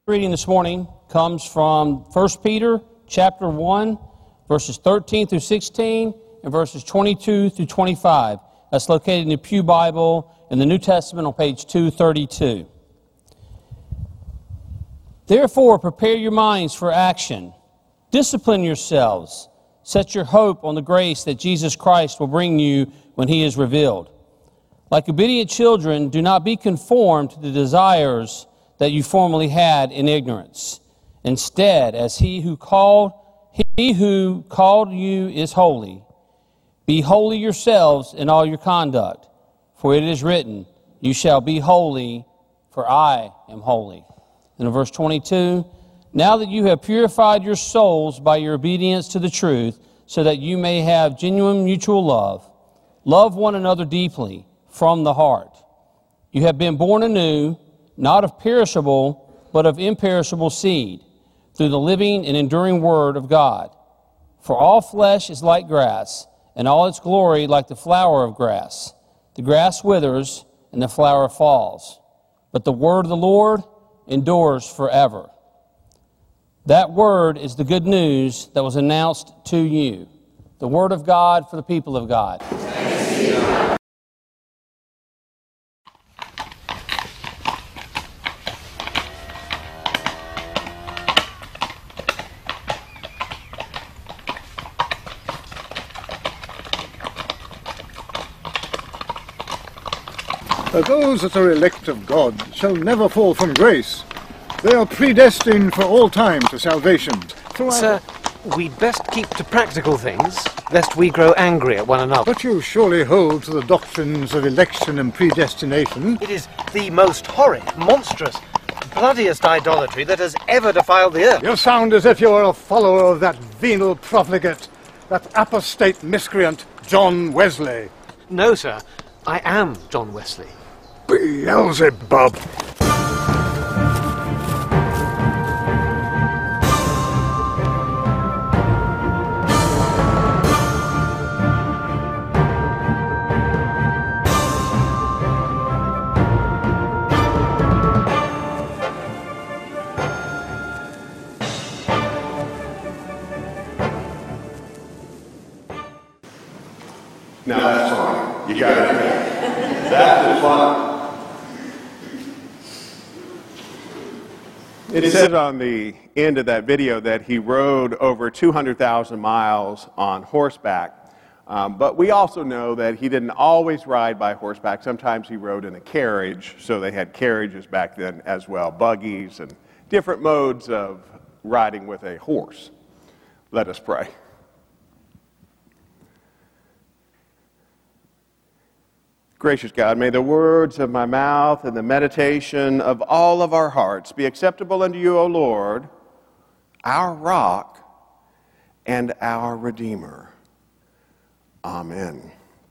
Reading this morning comes from 1 Peter chapter 1, verses 13 through 16, and verses 22 through 25. That's located in the Pew Bible in the New Testament on page 232. Therefore, prepare your minds for action. Discipline yourselves. Set your hope on the grace that Jesus Christ will bring you when He is revealed. Like obedient children, do not be conformed to the desires that you formerly had in ignorance. Instead, as He who called you is holy, be holy yourselves in all your conduct. For it is written, you shall be holy, for I am holy. And in verse 22, now that you have purified your souls by your obedience to the truth, so that you may have genuine mutual love, love one another deeply from the heart. You have been born anew, not of perishable, but of imperishable seed, through the living and enduring Word of God. For all flesh is like grass, and all its glory like the flower of grass. The grass withers, and the flower falls, but the word of the Lord endures forever. That word is the good news that was announced to you. The word of God for the people of God. Thanks be to God. Those that are elect of God shall never fall from grace. They are predestined for all time to salvation. Sir, we'd best keep to practical things, lest we grow angry at one another. But you surely hold to the doctrines of election and predestination. It is the most horrid, monstrous, bloodiest idolatry that has ever defiled the earth. You sound as if you were a follower of that venal profligate, that apostate miscreant, John Wesley. No, sir, I am John Wesley. Beelzebub! Now that's fun. You got it. That's fun. It says on the end of that video that he rode over 200,000 miles on horseback. But we also know that he didn't always ride by horseback. Sometimes he rode in a carriage, so they had carriages back then as well, buggies and different modes of riding with a horse. Let us pray. Gracious God, may the words of my mouth and the meditation of all of our hearts be acceptable unto you, O Lord, our rock and our Redeemer. Amen.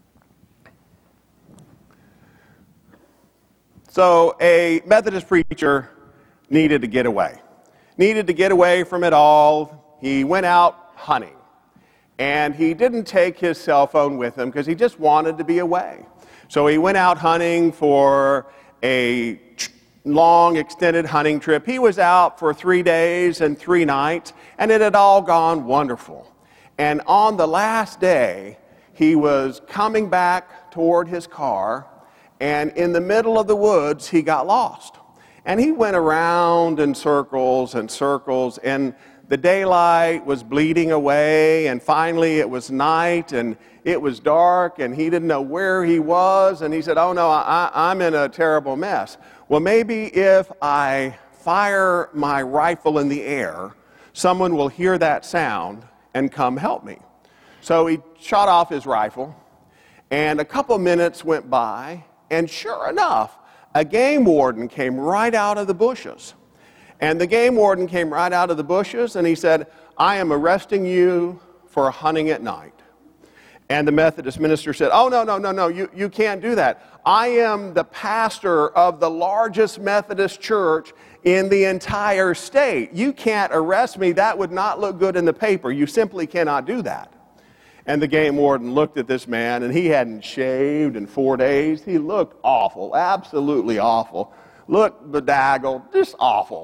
So a Methodist preacher needed to get away from it all. He went out hunting, and he didn't take his cell phone with him because he just wanted to be away. So he went out hunting for a long, extended hunting trip. He was out for 3 days and 3 nights, and it had all gone wonderful. And on the last day, he was coming back toward his car, and in the middle of the woods, he got lost. And he went around in circles and circles, and the daylight was bleeding away, and finally it was night, and it was dark, and he didn't know where he was, and he said, oh no, I'm in a terrible mess. Well, maybe if I fire my rifle in the air, someone will hear that sound and come help me. So he shot off his rifle, and a couple minutes went by, and sure enough, a game warden came right out of the bushes. And the game warden came right out of the bushes, and he said, I am arresting you for hunting at night. And the Methodist minister said, oh, no, you can't do that. I am the pastor of the largest Methodist church in the entire state. You can't arrest me. That would not look good in the paper. You simply cannot do that. And the game warden looked at this man, and he hadn't shaved in 4 days. He looked awful, absolutely awful. Looked bedazzled, just awful.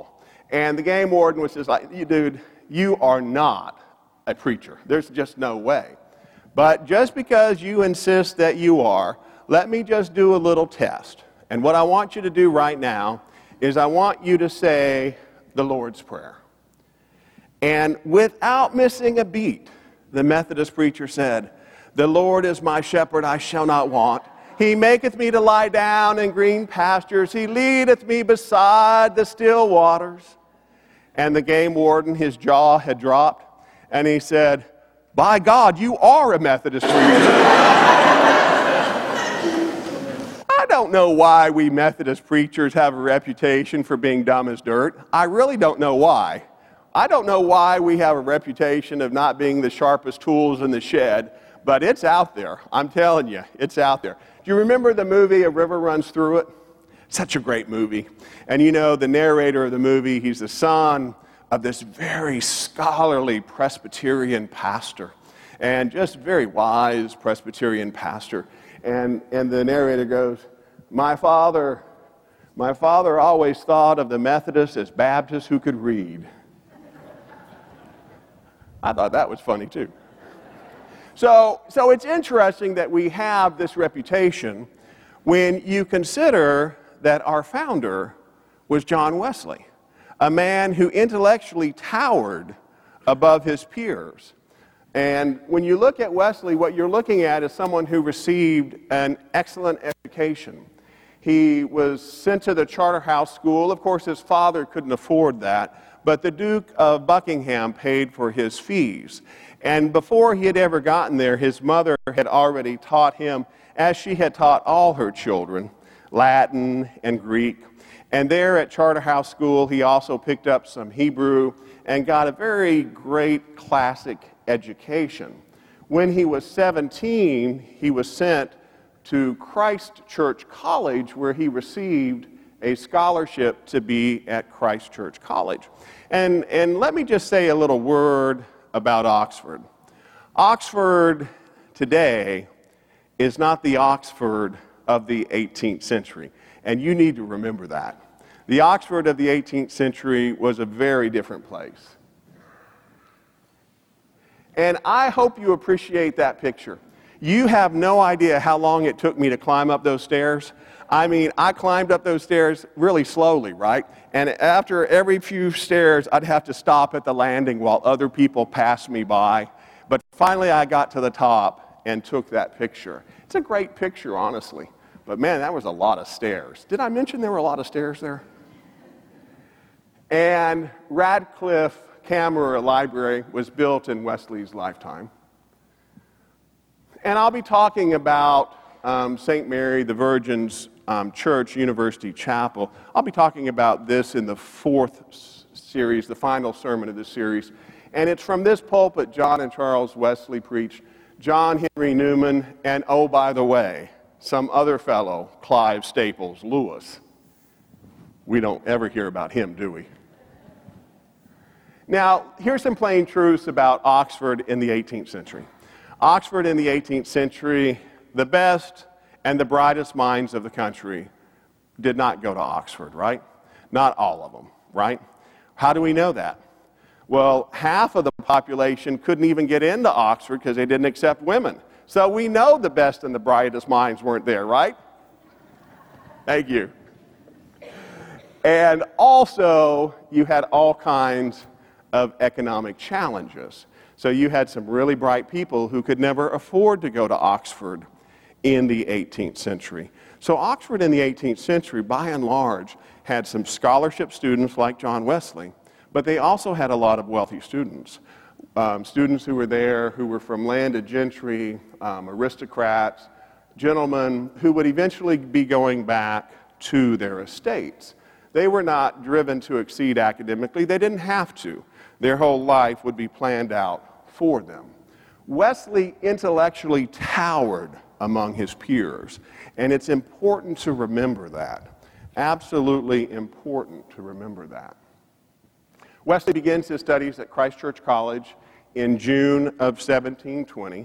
And the game warden was just like, dude, you are not a preacher. There's just no way. But just because you insist that you are, let me just do a little test. And what I want you to do right now is I want you to say the Lord's Prayer. And without missing a beat, the Methodist preacher said, "The Lord is my shepherd, I shall not want. He maketh me to lie down in green pastures. He leadeth me beside the still waters." And the game warden, his jaw had dropped, and he said, "By God, you are a Methodist preacher." I don't know why we Methodist preachers have a reputation for being dumb as dirt. I really don't know why. I don't know why we have a reputation of not being the sharpest tools in the shed, but it's out there. I'm telling you, it's out there. Do you remember the movie A River Runs Through It? Such a great movie. And you know, the narrator of the movie, he's the son of this very scholarly Presbyterian pastor, and just very wise Presbyterian pastor. And the narrator goes, my father always thought of the Methodists as Baptists who could read. I thought that was funny too. So it's interesting that we have this reputation when you consider that our founder was John Wesley, a man who intellectually towered above his peers. And when you look at Wesley, what you're looking at is someone who received an excellent education. He was sent to the Charterhouse School. Of course, his father couldn't afford that, but the Duke of Buckingham paid for his fees. And before he had ever gotten there, his mother had already taught him, as she had taught all her children, Latin and Greek. And there at Charterhouse School, he also picked up some Hebrew and got a very great classic education. When he was 17, he was sent to Christ Church College, where he received a scholarship to be at Christ Church College. And let me just say a little word about Oxford. Oxford today is not the Oxford of the 18th century, and you need to remember that. The Oxford of the 18th century was a very different place. And I hope you appreciate that picture. You have no idea how long it took me to climb up those stairs. I mean, I climbed up those stairs really slowly, right? And after every few stairs, I'd have to stop at the landing while other people passed me by. But finally, I got to the top and took that picture. It's a great picture, honestly. But man, that was a lot of stairs. Did I mention there were a lot of stairs there? And Radcliffe Camera Library was built in Wesley's lifetime. And I'll be talking about St. Mary the Virgin's Church, University Chapel. I'll be talking about this in the fourth series, the final sermon of this series. And it's from this pulpit John and Charles Wesley preached, John Henry Newman, and oh, by the way, some other fellow, Clive Staples Lewis. We don't ever hear about him, do we? Now, here's some plain truths about Oxford in the 18th century. Oxford in the 18th century, the best and the brightest minds of the country did not go to Oxford, right? Not all of them, right? How do we know that? Well, half of the population couldn't even get into Oxford because they didn't accept women. So we know the best and the brightest minds weren't there, right? Thank you. And also, you had all kinds of economic challenges. So you had some really bright people who could never afford to go to Oxford in the 18th century. So Oxford in the 18th century, by and large, had some scholarship students like John Wesley, but they also had a lot of wealthy students. Students who were there who were from landed gentry, aristocrats, gentlemen who would eventually be going back to their estates. They were not driven to exceed academically. They didn't have to. Their whole life would be planned out for them. Wesley intellectually towered among his peers, and it's important to remember that. Absolutely important to remember that. Wesley begins his studies at Christ Church College in June of 1720.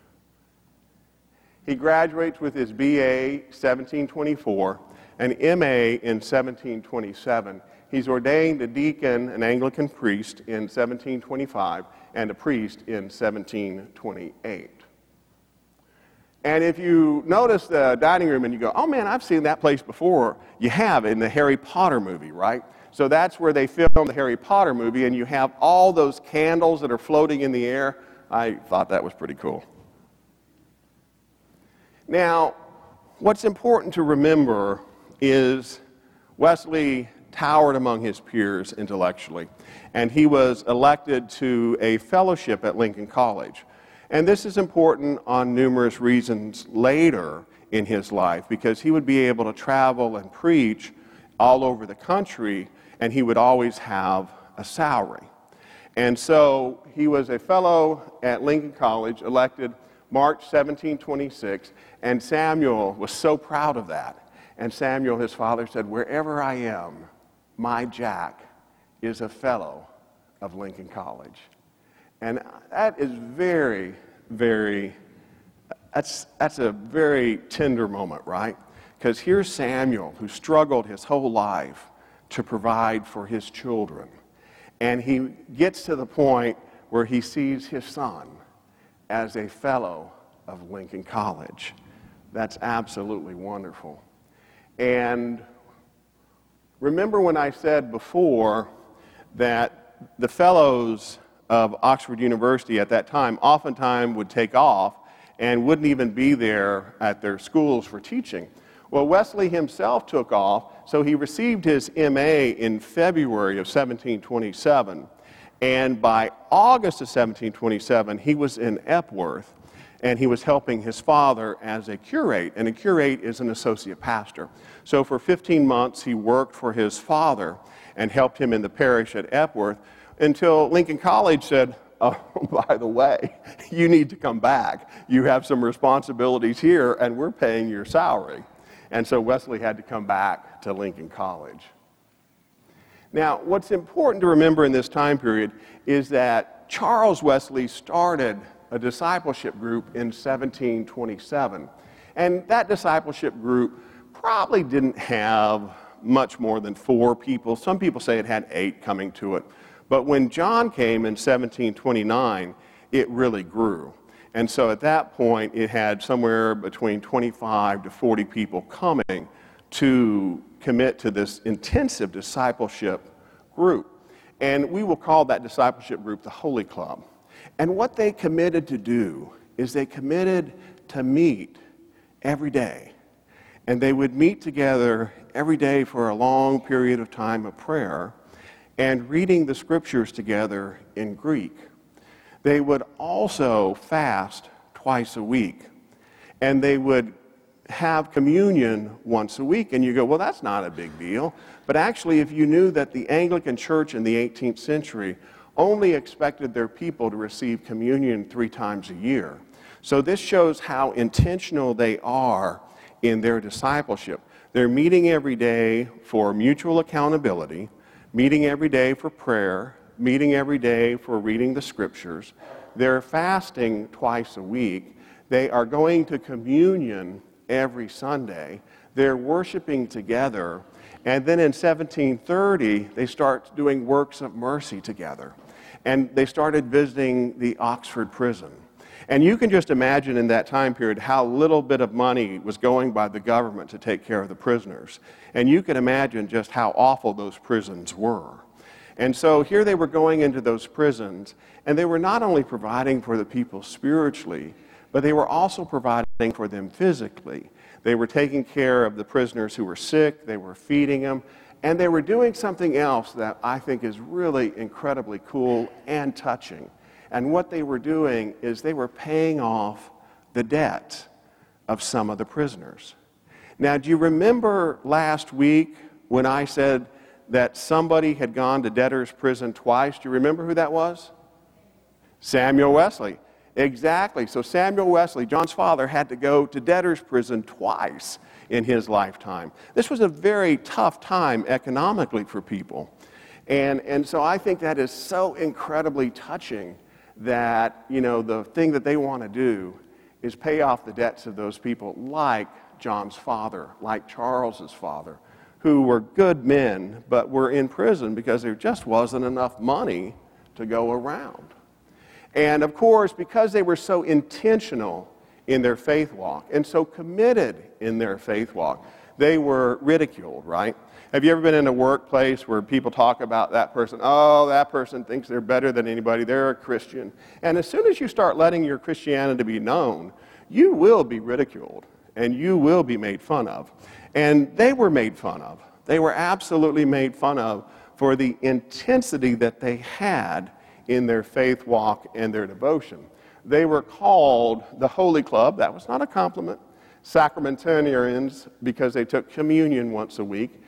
He graduates with his BA 1724, an MA in 1727. He's ordained a deacon, an Anglican priest, in 1725, and a priest in 1728. And if you notice the dining room and you go, oh man, I've seen that place before, you have in the Harry Potter movie, right? So that's where they filmed the Harry Potter movie, and you have all those candles that are floating in the air. I thought that was pretty cool. Now, what's important to remember is Wesley towered among his peers intellectually, and he was elected to a fellowship at Lincoln College. And this is important on numerous reasons later in his life, because he would be able to travel and preach all over the country, and he would always have a salary. And so he was a fellow at Lincoln College, elected March 1726, and Samuel was so proud of that. And Samuel, his father, said, wherever I am, my Jack is a fellow of Lincoln College. And that is very, very, that's a very tender moment, right? Because here's Samuel, who struggled his whole life to provide for his children. And he gets to the point where he sees his son as a fellow of Lincoln College. That's absolutely wonderful. And remember when I said before that the fellows of Oxford University at that time oftentimes would take off and wouldn't even be there at their schools for teaching. Well, Wesley himself took off, so he received his M.A. in February of 1727, and by August of 1727, he was in Epworth, and he was helping his father as a curate, and a curate is an associate pastor. So for 15 months, he worked for his father and helped him in the parish at Epworth until Lincoln College said, oh, by the way, you need to come back. You have some responsibilities here, and we're paying your salary. And so Wesley had to come back to Lincoln College. Now, what's important to remember in this time period is that Charles Wesley started a discipleship group in 1727. And that discipleship group probably didn't have much more than 4 people. Some people say it had 8 coming to it. But when John came in 1729, it really grew. And so at that point, it had somewhere between 25 to 40 people coming to commit to this intensive discipleship group. And we will call that discipleship group the Holy Club. And what they committed to do is they committed to meet every day. And they would meet together every day for a long period of time of prayer and reading the scriptures together in Greek. They would also fast twice a week, and they would have communion once a week. And you go, well, that's not a big deal. But actually, if you knew that the Anglican Church in the 18th century only expected their people to receive communion 3 times a year. So this shows how intentional they are in their discipleship. They're meeting every day for mutual accountability, meeting every day for prayer, meeting every day for reading the scriptures. They're fasting twice a week. They are going to communion every Sunday. They're worshiping together. And then in 1730, they start doing works of mercy together. And they started visiting the Oxford prison. And you can just imagine in that time period how little bit of money was going by the government to take care of the prisoners. And you can imagine just how awful those prisons were. And so here they were going into those prisons, and they were not only providing for the people spiritually, but they were also providing for them physically. They were taking care of the prisoners who were sick, they were feeding them, and they were doing something else that I think is really incredibly cool and touching. And what they were doing is they were paying off the debt of some of the prisoners. Now, do you remember last week when I said that somebody had gone to debtor's prison twice? Do you remember who that was? Samuel Wesley. Exactly. So Samuel Wesley, John's father, had to go to debtor's prison twice in his lifetime. This was a very tough time economically for people. And so I think that is so incredibly touching that, you know, the thing that they want to do is pay off the debts of those people like John's father, like Charles's father, who were good men, but were in prison because there just wasn't enough money to go around. And of course, because they were so intentional in their faith walk and so committed in their faith walk, they were ridiculed, right? Have you ever been in a workplace where people talk about that person? Oh, that person thinks they're better than anybody. They're a Christian. And as soon as you start letting your Christianity be known, you will be ridiculed and you will be made fun of. And they were made fun of. They were absolutely made fun of for the intensity that they had in their faith walk and their devotion. They were called the Holy Club. That was not a compliment. Sacramentarians, because they took communion once a week.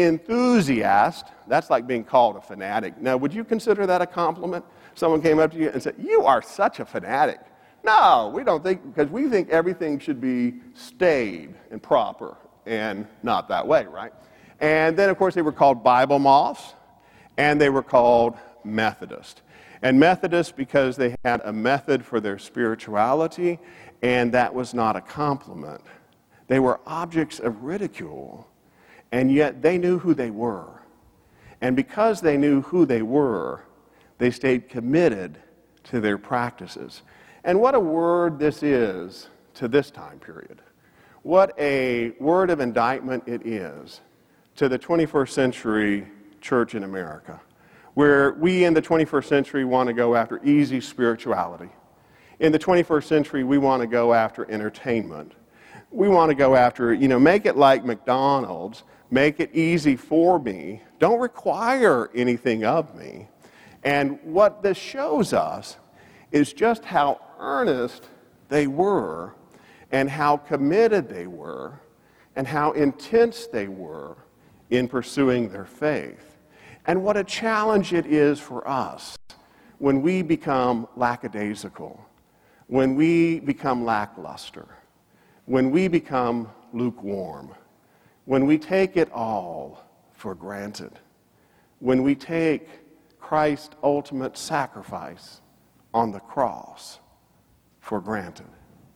Enthusiast, that's like being called a fanatic. Now, would you consider that a compliment? Someone came up to you and said, "You are such a fanatic." No, we don't think, because we think everything should be staid and proper, and not that way, right? And then, of course, they were called Bible moths, and they were called Methodist. And Methodist because they had a method for their spirituality, and that was not a compliment. They were objects of ridicule. And yet they knew who they were. And because they knew who they were, they stayed committed to their practices. And what a word this is to this time period. What a word of indictment it is to the 21st century church in America, where we in the 21st century want to go after easy spirituality. In the 21st century, we want to go after entertainment. We want to go after, make it like McDonald's. Make it easy for me. Don't require anything of me. And what this shows us is just how earnest they were and how committed they were and how intense they were in pursuing their faith. And what a challenge it is for us when we become lackadaisical, when we become lackluster, when we become lukewarm, when we take it all for granted, when we take Christ's ultimate sacrifice on the cross for granted.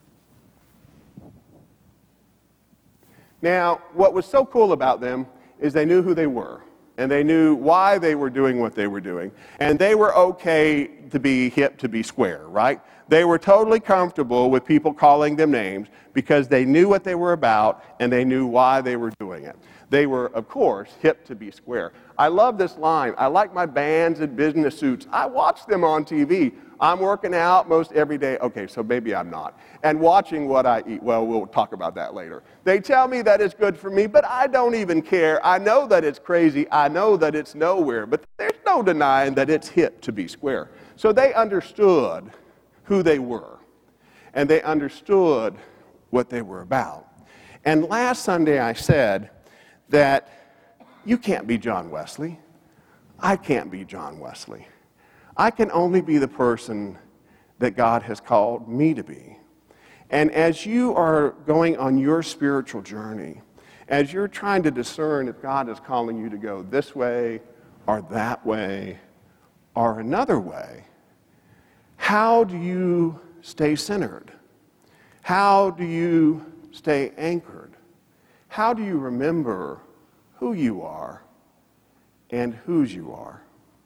Now, what was so cool about them is they knew who they were, and they knew why they were doing what they were doing, and they were okay to be hip, to be square, right? They were totally comfortable with people calling them names because they knew what they were about and they knew why they were doing it. They were, of course, hip to be square. I love this line. I like my bands in business suits. I watch them on TV. I'm working out most every day. Okay, so maybe I'm not. And watching what I eat. Well, we'll talk about that later. They tell me that it's good for me, but I don't even care. I know that it's crazy. I know that it's nowhere. But there's no denying that it's hip to be square. So they understood who they were. And they understood what they were about. And last Sunday I said that you can't be John Wesley. I can't be John Wesley. I can only be the person that God has called me to be. And as you are going on your spiritual journey, as you're trying to discern if God is calling you to go this way or that way or another way, how do you stay centered? How do you stay anchored? How do you remember who you are and whose you are?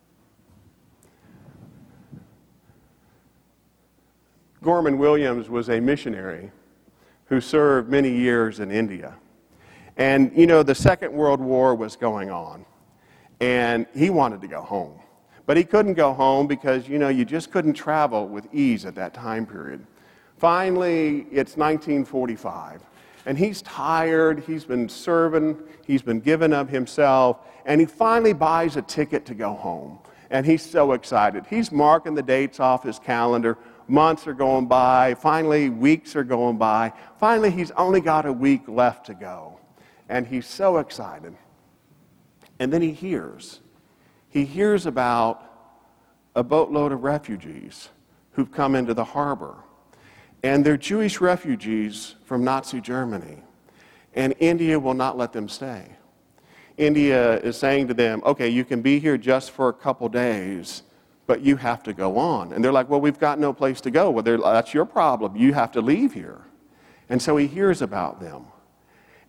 Gorman Williams was a missionary who served many years in India. And, the Second World War was going on. And he wanted to go home. But he couldn't go home because, you just couldn't travel with ease at that time period. Finally, it's 1945. And he's tired. He's been serving. He's been giving of himself. And he finally buys a ticket to go home. And he's so excited. He's marking the dates off his calendar. Months are going by. Finally, weeks are going by. Finally, he's only got a week left to go. And he's so excited. And then he hears about a boatload of refugees who've come into the harbor. And they're Jewish refugees from Nazi Germany. And India will not let them stay. India is saying to them, okay, you can be here just for a couple days, but you have to go on. And they're like, well, we've got no place to go. Well, that's your problem. You have to leave here. And so he hears about them.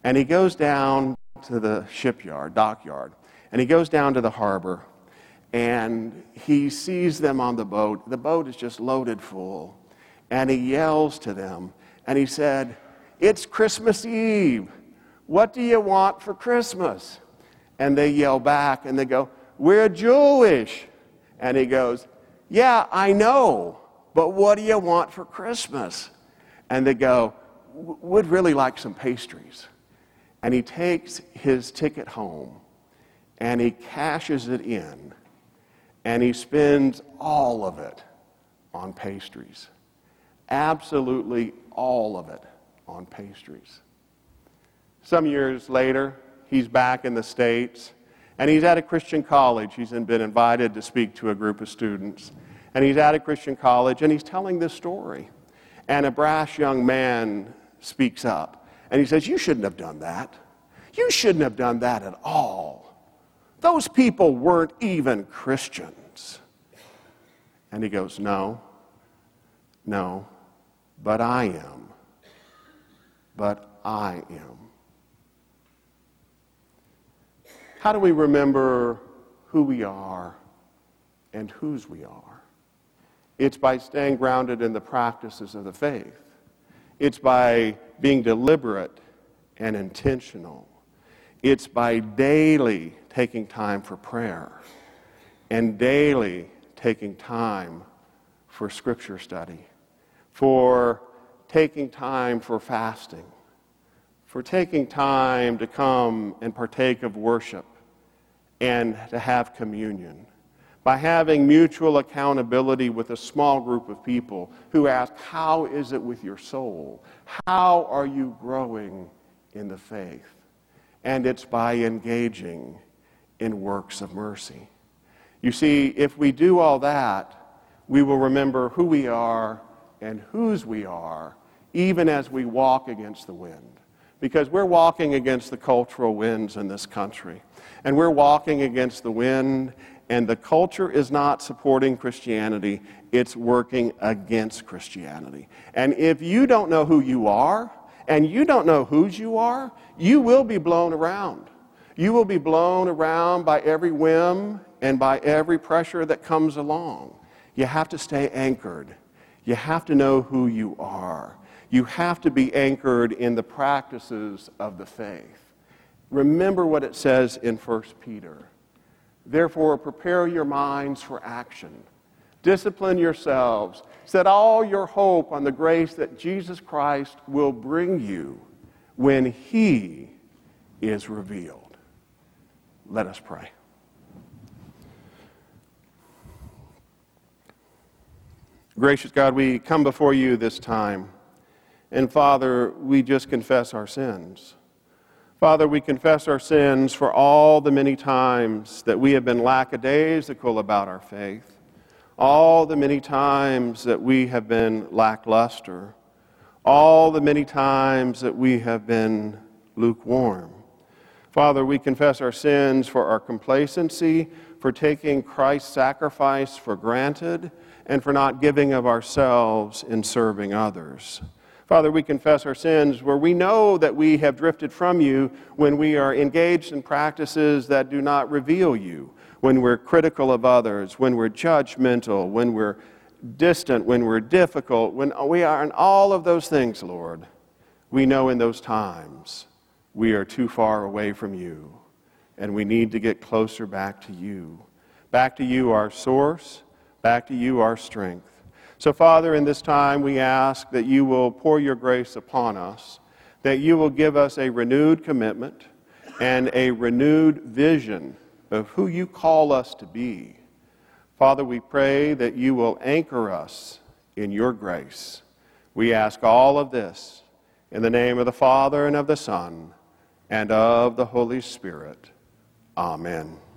And he goes down to the dockyard, and he goes down to the harbor, and he sees them on the boat. The boat is just loaded full. And he yells to them, and he said, "It's Christmas Eve. What do you want for Christmas?" And they yell back, and they go, "We're Jewish." And he goes, "Yeah, I know, but what do you want for Christmas?" And they go, "Would really like some pastries." And he takes his ticket home, and he cashes it in, and he spends all of it on pastries. Absolutely all of it on pastries. Some years later, he's back in the States, and he's at a Christian college. He's been invited to speak to a group of students. And he's at a Christian college, and he's telling this story. And a brash young man speaks up, and he says, "You shouldn't have done that. You shouldn't have done that at all. Those people weren't even Christians." And he goes, No, but I am. But I am. How do we remember who we are and whose we are? It's by staying grounded in the practices of the faith. It's by being deliberate and intentional. It's by daily taking time for prayer and daily taking time for scripture study, for taking time for fasting, for taking time to come and partake of worship and to have communion, by having mutual accountability with a small group of people who ask, "How is it with your soul? How are you growing in the faith?" And it's by engaging in works of mercy. You see, if we do all that, we will remember who we are and whose we are, even as we walk against the wind. Because we're walking against the cultural winds in this country. And we're walking against the wind, and the culture is not supporting Christianity, it's working against Christianity. And if you don't know who you are, and you don't know whose you are, you will be blown around. You will be blown around by every whim and by every pressure that comes along. You have to stay anchored. You have to know who you are. You have to be anchored in the practices of the faith. Remember what it says in 1 Peter. Therefore, prepare your minds for action. Discipline yourselves. Set all your hope on the grace that Jesus Christ will bring you when He is revealed. Let us pray. Gracious God, we come before you this time. And Father, we just confess our sins. Father, we confess our sins for all the many times that we have been lackadaisical about our faith. All the many times that we have been lackluster. All the many times that we have been lukewarm. Father, we confess our sins for our complacency, for taking Christ's sacrifice for granted, and for not giving of ourselves in serving others. Father, we confess our sins where we know that we have drifted from you when we are engaged in practices that do not reveal you, when we're critical of others, when we're judgmental, when we're distant, when we're difficult, when we are in all of those things, Lord. We know in those times we are too far away from you, and we need to get closer back to you. Back to you, our source, back to you, our strength. So, Father, in this time we ask that you will pour your grace upon us, that you will give us a renewed commitment and a renewed vision of who you call us to be. Father, we pray that you will anchor us in your grace. We ask all of this in the name of the Father and of the Son and of the Holy Spirit. Amen.